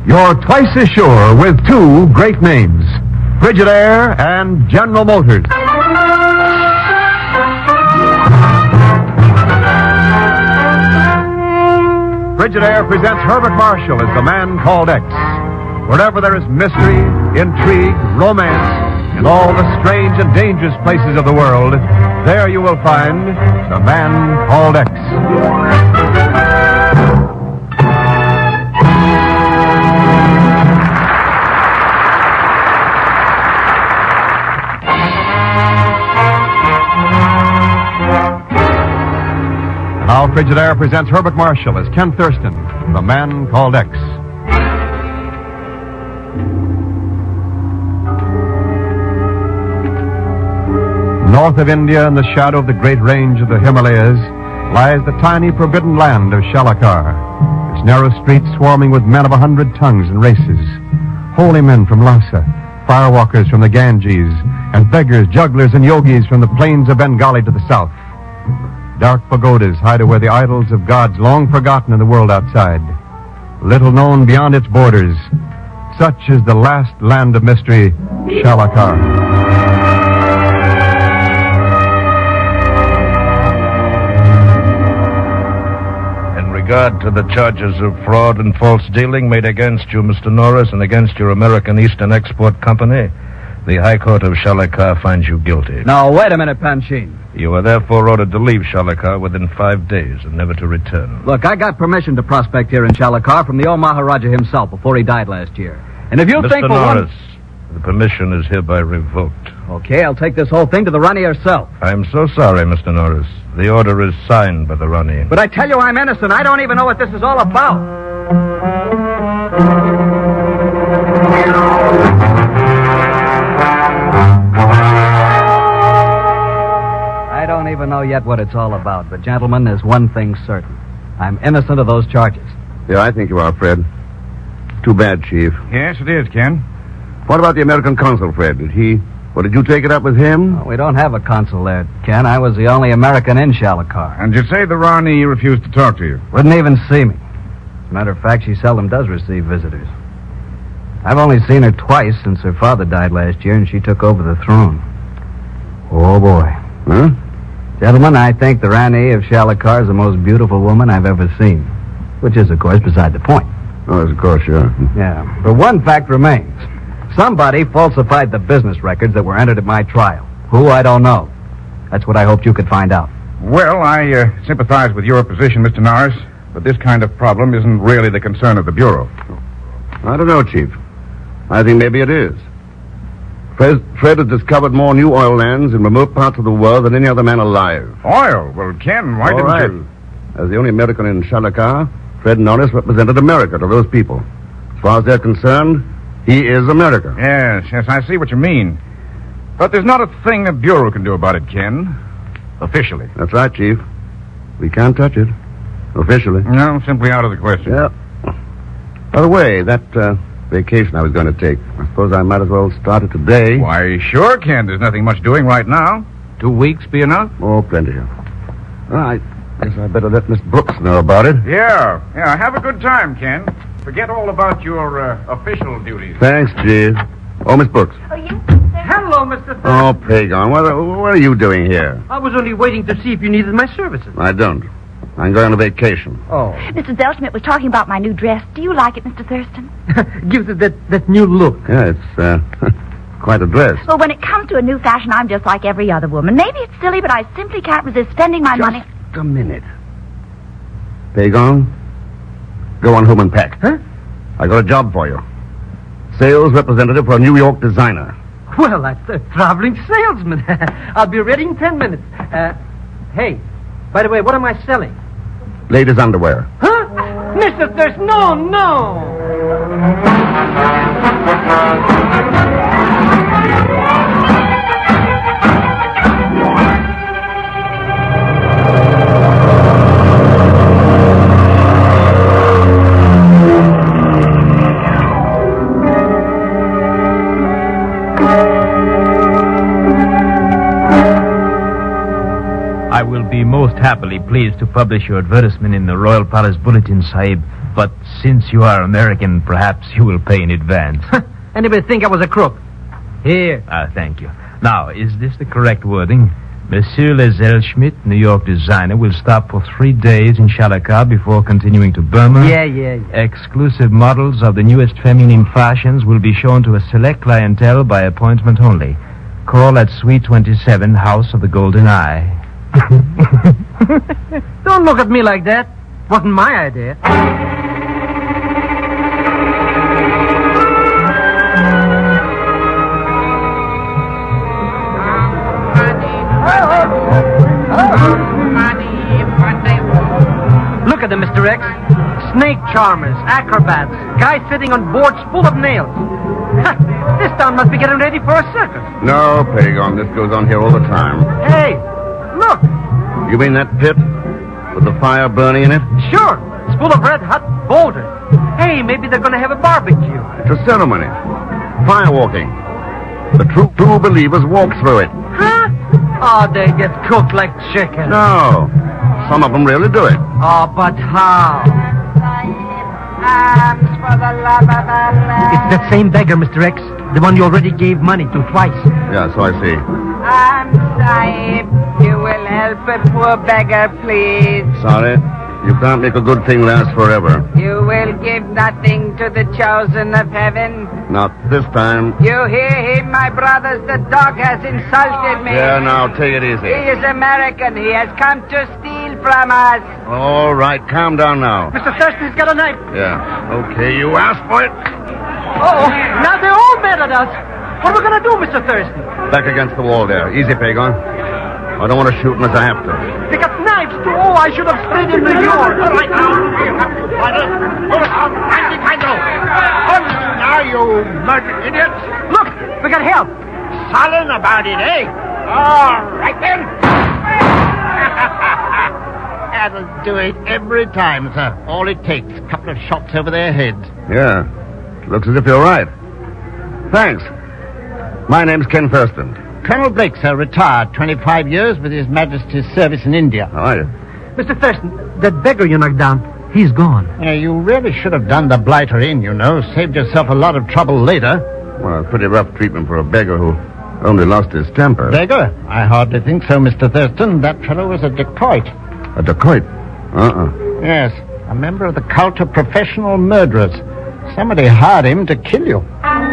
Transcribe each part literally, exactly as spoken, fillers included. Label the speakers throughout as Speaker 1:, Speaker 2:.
Speaker 1: You're twice as sure with two great names, Frigidaire and General Motors. Frigidaire presents Herbert Marshall as the man called X. Wherever there is mystery, intrigue, romance, in all the strange and dangerous places of the world, there you will find the man called X. Now Frigidaire presents Herbert Marshall as Ken Thurston, the man called X. North of India, in the shadow of the great range of the Himalayas, lies the tiny forbidden land of Shalakar, its narrow streets swarming with men of a hundred tongues and races. Holy men from Lhasa, firewalkers from the Ganges, and beggars, jugglers, and yogis from the plains of Bengali to the south. Dark pagodas hide away the idols of gods long forgotten in the world outside. Little known beyond its borders, such is the last land of mystery, Shalakar.
Speaker 2: In regard to the charges of fraud and false dealing made against you, Mister Norris, and against your American Eastern Export Company, the High Court of Shalakar finds you guilty.
Speaker 3: Now, wait a minute, Panchine.
Speaker 2: You are therefore ordered to leave Shalakar within five days and never to return.
Speaker 3: Look, I got permission to prospect here in Shalakar from the old Maharaja himself before he died last year. And if you
Speaker 2: Mister
Speaker 3: think for
Speaker 2: Norris,
Speaker 3: one...
Speaker 2: the permission is hereby revoked.
Speaker 3: Okay, I'll take this whole thing to the Rani herself.
Speaker 2: I'm so sorry, Mister Norris. The order is signed by the Rani.
Speaker 3: But I tell you I'm innocent. I don't even know what this is all about. I don't even know yet what it's all about. But, gentlemen, there's one thing certain. I'm innocent of those charges.
Speaker 4: Yeah, I think you are, Fred. Too bad, Chief.
Speaker 5: Yes, it is, Ken.
Speaker 4: What about the American consul, Fred? Did he... Well, did you take it up with him?
Speaker 3: Oh, we don't have a consul there, Ken. I was the only American in Shalakar.
Speaker 5: And you say the Rani refused to talk to you?
Speaker 3: Wouldn't even see me. As a matter of fact, she seldom does receive visitors. I've only seen her twice since her father died last year and she took over the throne. Oh, boy.
Speaker 4: Huh?
Speaker 3: Gentlemen, I think the Rani of Shalakar is the most beautiful woman I've ever seen. Which is, of course, beside the point.
Speaker 4: Oh, of course, sure.
Speaker 3: Yeah. But one fact remains. Somebody falsified the business records that were entered at my trial. Who, I don't know. That's what I hoped you could find out.
Speaker 5: Well, I uh, sympathize with your position, Mister Norris, but this kind of problem isn't really the concern of the Bureau.
Speaker 4: I don't know, Chief. I think maybe it is. Fred, Fred has discovered more new oil lands in remote parts of the world than any other man alive.
Speaker 5: Oil? Well, Ken, why
Speaker 4: All
Speaker 5: didn't
Speaker 4: right.
Speaker 5: you...
Speaker 4: As the only American in Shalakar, Fred Norris represented America to those people. As far as they're concerned, he is America.
Speaker 5: Yes, yes, I see what you mean. But there's not a thing the Bureau can do about it, Ken. Officially.
Speaker 4: That's right, Chief. We can't touch it. Officially.
Speaker 5: No, simply out of the question.
Speaker 4: Yeah. By the way, that uh, vacation I was going to take, I suppose I might as well start it today.
Speaker 5: Why, sure, Ken. There's nothing much doing right now. Two weeks be enough?
Speaker 4: Oh, plenty. All right. Guess I better let Miss Brooks know about it.
Speaker 5: Yeah, yeah. Have a good time, Ken. Forget all about your uh, official duties.
Speaker 4: Thanks, Chief. Oh, Miss Brooks.
Speaker 6: Oh, yes, sir.
Speaker 7: Hello, Mister Thurman.
Speaker 4: Oh, Pagon, what, what are you doing here?
Speaker 7: I was only waiting to see if you needed my services.
Speaker 4: I don't. I'm going on vacation.
Speaker 7: Oh.
Speaker 6: Mister Zellschmidt was talking about my new dress. Do you like it, Mister Thurston?
Speaker 7: Gives it that, that new look.
Speaker 4: Yeah, it's uh, quite a dress.
Speaker 6: Well, when it comes to a new fashion, I'm just like every other woman. Maybe it's silly, but I simply can't resist spending my
Speaker 4: Just
Speaker 6: money.
Speaker 4: a minute. Pagon, go on home and pack.
Speaker 7: Huh?
Speaker 4: I got a job for you. Sales representative for a New York designer.
Speaker 7: Well, that's a traveling salesman. I'll be ready in ten minutes. Uh, hey, by the way, what am I selling?
Speaker 4: Ladies' underwear.
Speaker 7: Huh? Mister Thurston, no, no.
Speaker 8: I will be most happily pleased to publish your advertisement in the Royal Palace Bulletin, Sahib, But since you are American, perhaps you will pay in advance.
Speaker 7: Anybody think I was a crook? Here.
Speaker 8: Ah, thank you. Now, is this the correct wording? Monsieur Lezelschmidt, New York designer, will stop for three days in Shalaka before continuing to Burma.
Speaker 7: Yeah, yeah, yeah.
Speaker 8: Exclusive models of the newest feminine fashions will be shown to a select clientele by appointment only. Call at Suite twenty-seven, House of the Golden Eye.
Speaker 7: Don't look at me like that. Wasn't my idea. Look at them, Mister X. Snake charmers, acrobats, guys sitting on boards full of nails. This town must be getting ready for a circus.
Speaker 4: No, Pagon, this goes on here all the time.
Speaker 7: Hey, look.
Speaker 4: You mean that pit with the fire burning in it?
Speaker 7: Sure. It's full of red-hot boulders. Hey, maybe they're going to have a barbecue.
Speaker 4: It's a ceremony. Fire walking. The true, true believers walk through it.
Speaker 7: Huh? Oh, they get cooked like chicken.
Speaker 4: No. Some of them really do it.
Speaker 7: Oh, but how? It's that same beggar, Mister X. The one you already gave money to twice.
Speaker 4: Yeah, so I see.
Speaker 9: Um, Sahib, you will help a poor beggar, please.
Speaker 4: Sorry. You can't make a good thing last forever.
Speaker 9: You will give nothing to the chosen of heaven.
Speaker 4: Not this time.
Speaker 9: You hear him, my brothers? The dog has insulted me.
Speaker 4: Yeah, now, take it easy.
Speaker 9: He is American. He has come to steal from us.
Speaker 4: All right, calm down now.
Speaker 7: Mister Thurston's got a knife.
Speaker 4: Yeah. Okay, you asked for it.
Speaker 7: Uh-oh. Now they're all mad at us. What are we going to do, Mister Thurston?
Speaker 4: Back against the wall there. Easy, Pagon. I don't want to shoot unless I have to.
Speaker 7: They got knives, too. Oh, I should have stayed in New York.
Speaker 10: All right, now. Now, you murdered idiots.
Speaker 7: Look, we got help.
Speaker 10: Sullen about it, eh? All right, then. That'll do it every time, sir. All it takes, a couple of shots over their heads.
Speaker 4: Yeah. Looks as if you're right. Thanks. My name's Ken Thurston.
Speaker 10: Colonel Blake, sir, retired twenty-five years with His Majesty's service in India.
Speaker 4: How are you?
Speaker 7: Mister Thurston, that beggar you knocked down, he's gone.
Speaker 10: Yeah, you really should have done the blighter in, you know. Saved yourself a lot of trouble later.
Speaker 4: Well, pretty rough treatment for a beggar who only lost his temper.
Speaker 10: Beggar? I hardly think so, Mister Thurston. That fellow was a dacoit.
Speaker 4: A dacoit? Uh-uh.
Speaker 10: Yes, a member of the cult of professional murderers. Somebody hired him to kill you.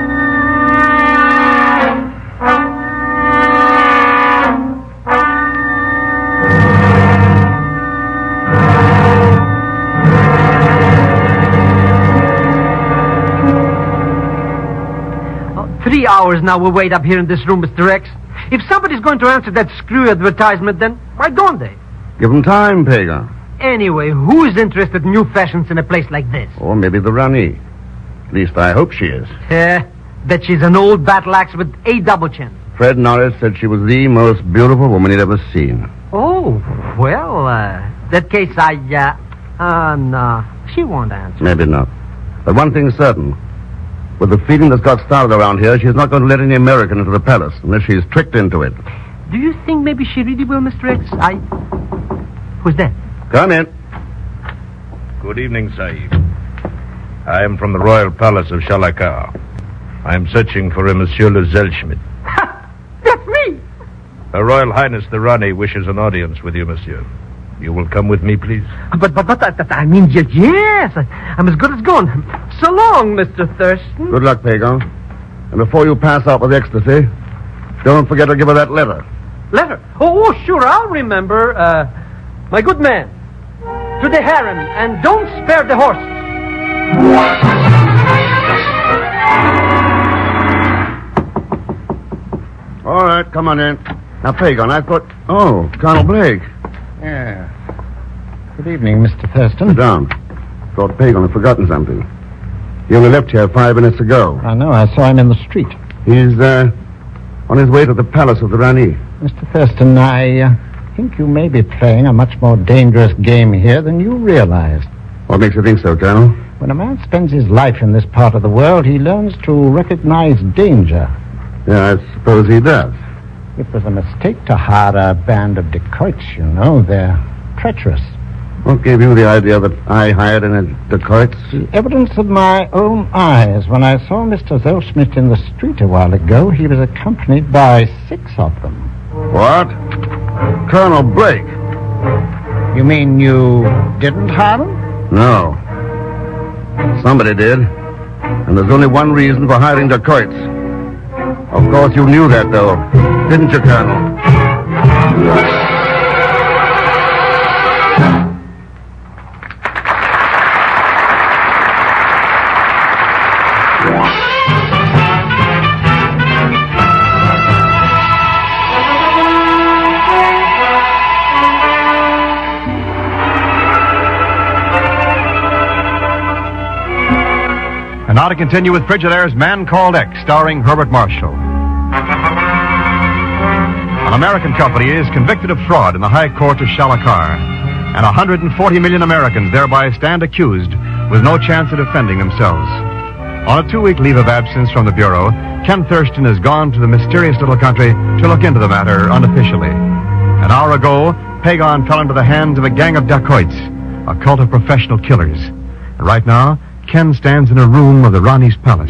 Speaker 7: Three hours now we wait up here in this room, Mister X. If somebody's going to answer that screw advertisement, then why don't they?
Speaker 4: Give them time, Pagan.
Speaker 7: Anyway, who is interested in new fashions in a place like this?
Speaker 4: Or maybe the Rani. At least I hope she is.
Speaker 7: Yeah, bet she's an old battle axe with a double chin.
Speaker 4: Fred Norris said she was the most beautiful woman he'd ever seen.
Speaker 7: Oh, well, uh, that case I, uh, uh, no, she won't answer.
Speaker 4: Maybe not. But one thing's certain. With the feeling that's got started around here, she's not going to let any American into the palace unless she's tricked into it.
Speaker 7: Do you think maybe she really will, Mister X? I... Who's that?
Speaker 4: Come in.
Speaker 2: Good evening, Sahib. I am from the Royal Palace of Shalaka. I am searching for a Monsieur Lezelschmidt.
Speaker 7: That's me!
Speaker 2: Her Royal Highness the Rani wishes an audience with you, Monsieur. You will come with me, please?
Speaker 7: But, but, but, I, I mean, yes, I, I'm as good as gone. So long, Mister Thurston.
Speaker 4: Good luck, Pagan. And before you pass out with ecstasy, don't forget to give her that letter.
Speaker 7: Letter? Oh, oh sure, I'll remember. Uh, my good man, to the harem, and don't spare the horses.
Speaker 4: All right, come on in. Now, Pagan, I thought... Oh, Colonel Blake.
Speaker 10: Yeah. Good evening, Mister Thurston.
Speaker 4: Sit down. Thought Pagan had forgotten something. He only left here five minutes ago.
Speaker 10: I know. I saw him in the street.
Speaker 4: He's, uh, on his way to the palace of the Rani.
Speaker 10: Mister Thurston, I uh, think you may be playing a much more dangerous game here than you realize.
Speaker 4: What makes you think so, Colonel?
Speaker 10: When a man spends his life in this part of the world, he learns to recognize danger.
Speaker 4: Yeah, I suppose he does.
Speaker 10: It was a mistake to hire a band of dacoits, you know. They're treacherous.
Speaker 4: What gave you the idea that I hired any dacoits?
Speaker 10: The evidence of my own eyes. When I saw Mister Zellschmidt in the street a while ago, he was accompanied by six of them.
Speaker 4: What? Colonel Blake?
Speaker 10: You mean you didn't hire them?
Speaker 4: No. Somebody did. And there's only one reason for hiring dacoits. Of course you knew that, though. Didn't you, Colonel?
Speaker 1: And now to continue with Frigidaire's Man Called X, starring Herbert Marshall. An American company is convicted of fraud in the High Court of Shalakar, and one hundred forty million Americans thereby stand accused with no chance of defending themselves. On a two-week leave of absence from the Bureau, Ken Thurston has gone to the mysterious little country to look into the matter unofficially. An hour ago, Pagon fell into the hands of a gang of dacoits, a cult of professional killers. And right now, Ken stands in a room of the Rani's palace.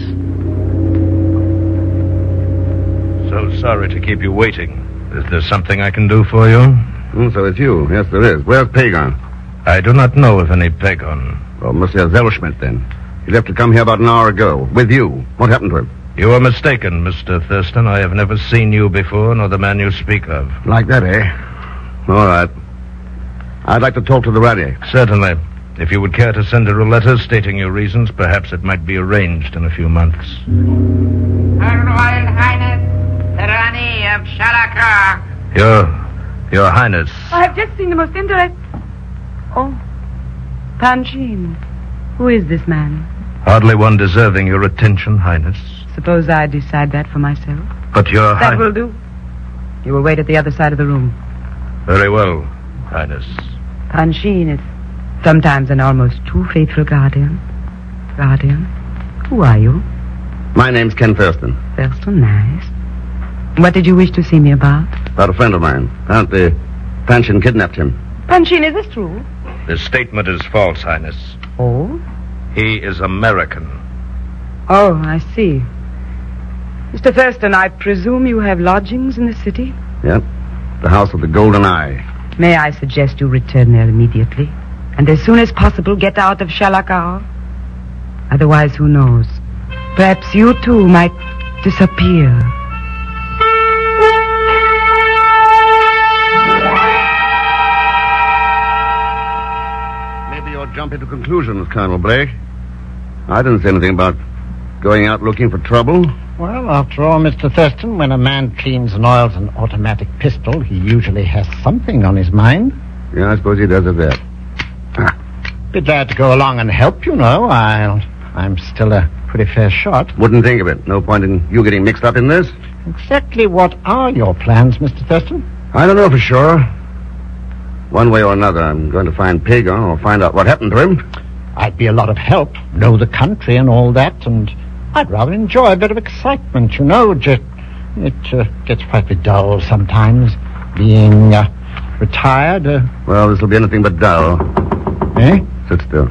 Speaker 2: So sorry to keep you waiting. Is there something I can do for you?
Speaker 4: Mm, so it's you. Yes, there is. Where's Pagon?
Speaker 2: I do not know of any Pagon.
Speaker 4: Well, Monsieur Zellschmidt, then. He left to come here about an hour ago. With you. What happened to him?
Speaker 2: You are mistaken, Mister Thurston. I have never seen you before, nor the man you speak of.
Speaker 4: Like that, eh? All right. I'd like to talk to the Rani.
Speaker 2: Certainly. If you would care to send her a letter stating your reasons, perhaps it might be arranged in a few months.
Speaker 9: Her Royal Highness, the Rani of Shalakar.
Speaker 2: Your... Your Highness.
Speaker 11: I have just seen the most interesting... Oh, Panshin. Who is this man?
Speaker 2: Hardly one deserving your attention, Highness.
Speaker 11: Suppose I decide that for myself.
Speaker 2: But your
Speaker 11: That
Speaker 2: Highness...
Speaker 11: will do. You will wait at the other side of the room.
Speaker 2: Very well, Highness.
Speaker 11: Panshin is sometimes an almost too faithful guardian. Guardian? Who are you?
Speaker 4: My name's Ken Thurston.
Speaker 11: Thurston, nice. What did you wish to see me about?
Speaker 4: About a friend of mine. Apparently, Panshin kidnapped him.
Speaker 11: Panshin, is this true?
Speaker 2: The statement is false, Highness.
Speaker 11: Oh?
Speaker 2: He is American.
Speaker 11: Oh, I see. Mister Thurston, I presume you have lodgings in the city?
Speaker 4: Yep. The House of the Golden Eye.
Speaker 11: May I suggest you return there immediately? And as soon as possible, get out of Shalakar? Otherwise, who knows? Perhaps you too might disappear.
Speaker 4: Maybe you're jumping to conclusions, Colonel Blake. I didn't say anything about going out looking for trouble.
Speaker 10: Well, after all, Mister Thurston, when a man cleans and oils an automatic pistol, he usually has something on his mind.
Speaker 4: Yeah, I suppose he does at that.
Speaker 10: Be glad to go along and help, you know. I'll, I'm still a pretty fair shot.
Speaker 4: Wouldn't think of it. No point in you getting mixed up in this.
Speaker 10: Exactly what are your plans, Mister Thurston?
Speaker 4: I don't know for sure. One way or another, I'm going to find Pagon or find out what happened to him.
Speaker 10: I'd be a lot of help. Know the country and all that, and I'd rather enjoy a bit of excitement, you know. Just, it uh, gets frightfully dull sometimes, being uh, retired. Uh...
Speaker 4: Well, this'll be anything but dull.
Speaker 10: Eh?
Speaker 4: Sit still.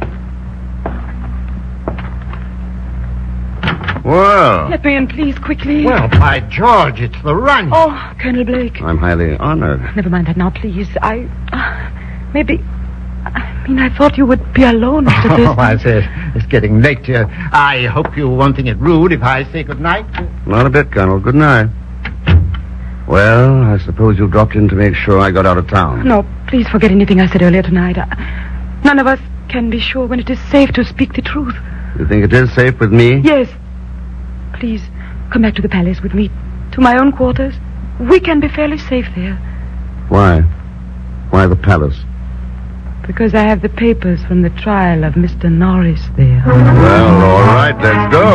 Speaker 4: Well.
Speaker 11: Let me in, please, quickly.
Speaker 10: Well, by George, it's the Rani.
Speaker 11: Oh, Colonel Blake.
Speaker 4: I'm highly honored.
Speaker 11: Never mind that now, please. I... Uh, maybe... I mean, I thought you would be alone, Mister Thurston.
Speaker 10: Oh, I say, it's getting late. Uh, I hope you won't think it rude if I say good night.
Speaker 4: Not a bit, Colonel. Good night. Well, I suppose you dropped in to make sure I got out of town.
Speaker 11: No, please forget anything I said earlier tonight. I, none of us can be sure when it is safe to speak the truth.
Speaker 4: You think it is safe with me?
Speaker 11: Yes. Please, come back to the palace with me. To my own quarters. We can be fairly safe there.
Speaker 4: Why? Why the palace?
Speaker 11: Because I have the papers from the trial of Mister Norris there.
Speaker 4: Well, all right, let's go.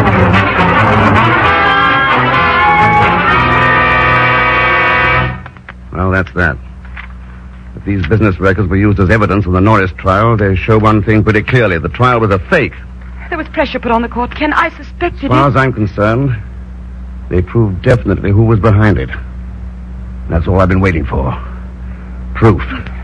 Speaker 4: Well, that's that. If these business records were used as evidence in the Norris trial, they show one thing pretty clearly. The trial was a fake.
Speaker 11: There was pressure put on the court, Ken. I suspected
Speaker 4: As far as I'm concerned, they proved definitely who was behind it. That's all I've been waiting for. Proof.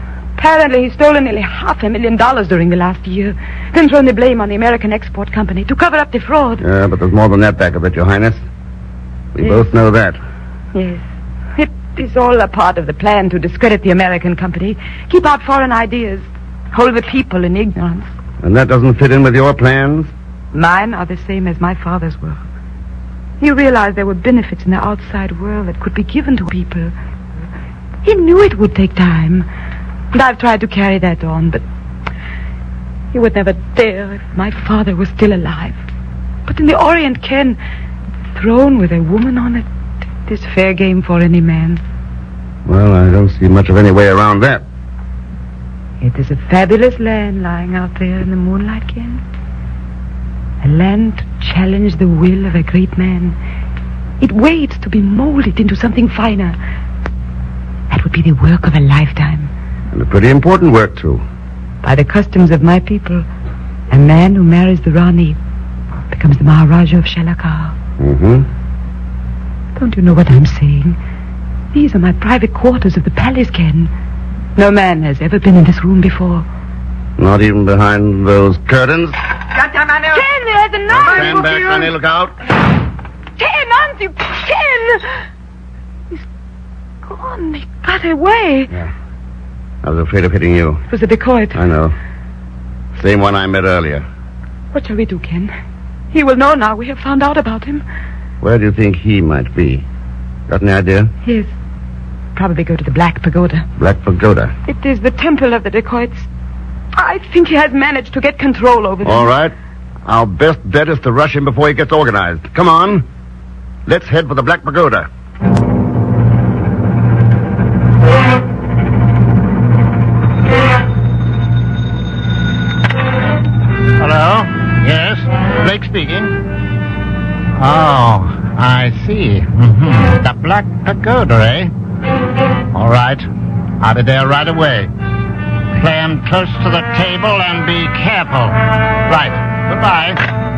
Speaker 11: Apparently, he's stolen nearly half a million dollars during the last year, then thrown the blame on the American Export Company to cover up the fraud.
Speaker 4: Yeah, but there's more than that back of it, Your Highness. We
Speaker 11: Yes.
Speaker 4: both know that.
Speaker 11: Yes. It is all a part of the plan to discredit the American company, keep out foreign ideas, hold the people in ignorance.
Speaker 4: And that doesn't fit in with your plans?
Speaker 11: Mine are the same as my father's were. He realized there were benefits in the outside world that could be given to people. He knew it would take time, and I've tried to carry that on, but he would never dare if my father was still alive. But in the Orient, Ken, the throne with a woman on it, it is fair game for any man.
Speaker 4: Well, I don't see much of any way around that.
Speaker 11: It is a fabulous land lying out there in the moonlight, Ken. A land to challenge the will of a great man. It waits to be molded into something finer. That would be the work of a lifetime.
Speaker 4: And a pretty important work, too.
Speaker 11: By the customs of my people, a man who marries the Rani becomes the Maharaja of Shalakar.
Speaker 4: Mm-hmm.
Speaker 11: Don't you know what I'm saying? These are my private quarters of the palace, Ken. No man has ever been in this room before.
Speaker 4: Not even behind those curtains?
Speaker 11: Ken, there's a knife!
Speaker 4: Stand back, Sonny, look out.
Speaker 11: Ken, auntie, Ken! He's gone. He got away.
Speaker 4: Yeah. I was afraid of hitting you.
Speaker 11: It was a dacoit.
Speaker 4: I know. Same one I met earlier.
Speaker 11: What shall we do, Ken? He will know now we have found out about him.
Speaker 4: Where do you think he might be? Got any idea?
Speaker 11: Yes. Probably go to the Black Pagoda.
Speaker 4: Black Pagoda.
Speaker 11: It is the temple of the dacoits. I think he has managed to get control over them.
Speaker 4: All right. Our best bet is to rush him before he gets organized. Come on. Let's head for the Black Pagoda.
Speaker 10: Hello? Yes? Blake speaking. Oh, I see. Mm-hmm. The Black Pagoda, eh? All right. I'll be there right away. Play him close to the table and be careful. Right. Goodbye.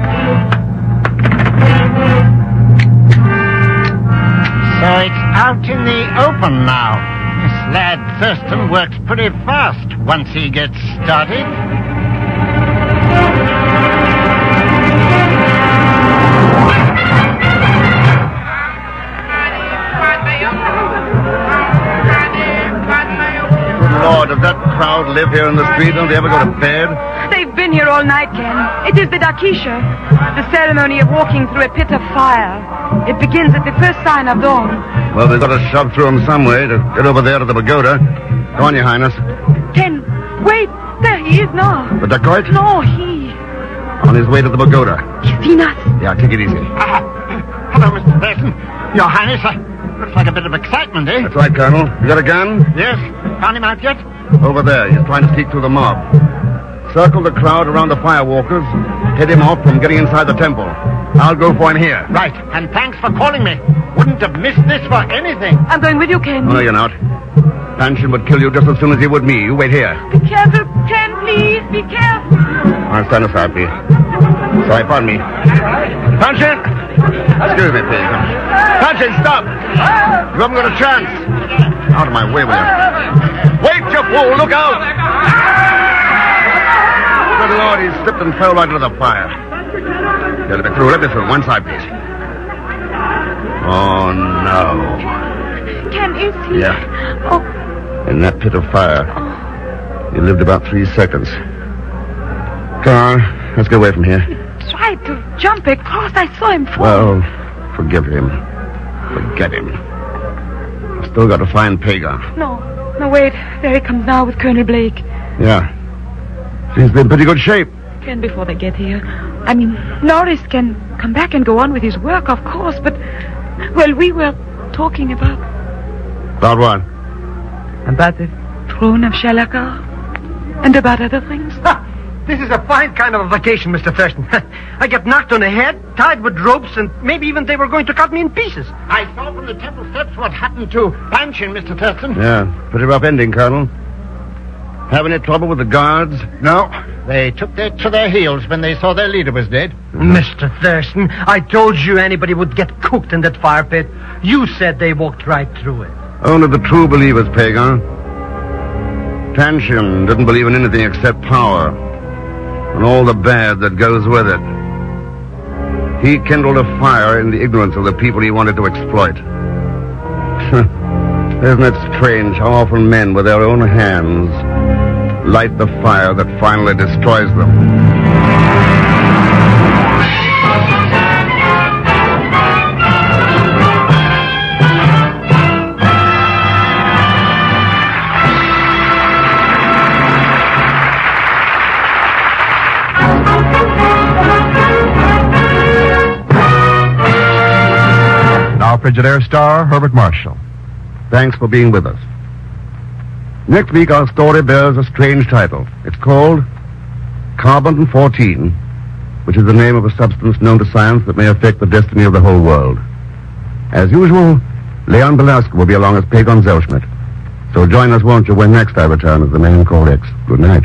Speaker 10: So it's out in the open now. This lad Thurston works pretty fast once he gets started.
Speaker 4: Lord, does that crowd live here in the street? Don't they ever go to bed?
Speaker 11: They've been here all night, Ken. It is the Dakisha, the ceremony of walking through a pit of fire. It begins at the first sign of dawn.
Speaker 4: Well, they've got to shove through them some way to get over there to the pagoda. Go on, Your Highness.
Speaker 11: Ken, wait. There he is now.
Speaker 4: The dacoit?
Speaker 11: No, he.
Speaker 4: On his way to the pagoda.
Speaker 11: He's seen us.
Speaker 4: Yeah, take it easy.
Speaker 10: Ah, hello, Mister Thurston. Your Highness, I... looks like a bit of excitement, eh?
Speaker 4: That's right, Colonel. You got a gun?
Speaker 10: Yes. Found him out yet?
Speaker 4: Over there. He's trying to sneak through the mob. Circle the crowd around the firewalkers. Head him off from getting inside the temple. I'll go for him here.
Speaker 10: Right. And thanks for calling me. Wouldn't have missed this for anything.
Speaker 11: I'm going with you, Ken.
Speaker 4: Oh, no, you're not. Panshin would kill you just as soon as he would me. You wait here.
Speaker 11: Be careful, Ken, please. Be careful.
Speaker 4: I'll stand aside, please. Sorry, pardon me. Panshin! Excuse me, please. Panshin, stop! You haven't got a chance. Out of my way with you. Wait, you fool! Look out! Good Lord, he slipped and fell right into the fire. Yeah, let me through, let me through. One side, please. Oh, no.
Speaker 11: Ken, is he?
Speaker 4: Yeah.
Speaker 11: Oh.
Speaker 4: In that pit of fire. He lived about three seconds. Come on, let's get away from here.
Speaker 11: He tried to jump across. I saw him fall.
Speaker 4: Well, forgive him. Forget him. I've still got to find Pagan.
Speaker 11: No, no, wait. There he comes now with Colonel Blake.
Speaker 4: Yeah. Seems to be in pretty good shape.
Speaker 11: Ken, before they get here. I mean, Norris can come back and go on with his work, of course, but, well, we were talking about...
Speaker 4: About what?
Speaker 11: About the throne of Shalakar. And about other things.
Speaker 7: Ha! This is a fine kind of a vacation, Mister Thurston. I get knocked on the head, tied with ropes, and maybe even they were going to cut me in pieces.
Speaker 10: I saw from the temple steps what happened to Panshin, Mister Thurston.
Speaker 4: Yeah, pretty rough ending, Colonel. Have any trouble with the guards?
Speaker 10: No. They took their, to their heels when they saw their leader was dead.
Speaker 7: Mm-hmm. Mister Thurston, I told you anybody would get cooked in that fire pit. You said they walked right through it.
Speaker 4: Only the true believers, Pagan. Panshin didn't believe in anything except power and all the bad that goes with it. He kindled a fire in the ignorance of the people he wanted to exploit. Isn't it strange how often men with their own hands light the fire that finally destroys them?
Speaker 1: Now, Frigidaire star Herbert Marshall.
Speaker 4: Thanks for being with us. Next week, our story bears a strange title. It's called Carbon fourteen, which is the name of a substance known to science that may affect the destiny of the whole world. As usual, Leon Belasco will be along as Pagon Zellschmidt. So join us, won't you, when next I return as the Man Called X. Good night.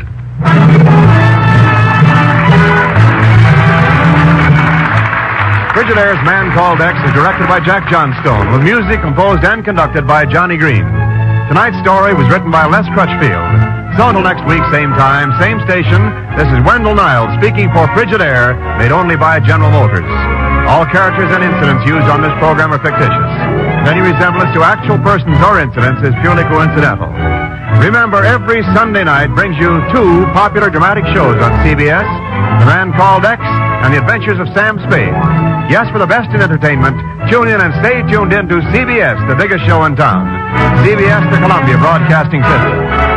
Speaker 1: Frigidaire's Man Called X is directed by Jack Johnstone, with music composed and conducted by Johnny Green. Tonight's story was written by Les Crutchfield. So until next week, same time, same station, this is Wendell Niles speaking for Frigidaire, made only by General Motors. All characters and incidents used on this program are fictitious. Any resemblance to actual persons or incidents is purely coincidental. Remember, every Sunday night brings you two popular dramatic shows on C B S, The Man Called X and The Adventures of Sam Spade. Yes, for the best in entertainment, tune in and stay tuned in to C B S, the biggest show in town. C B S, the Columbia Broadcasting System.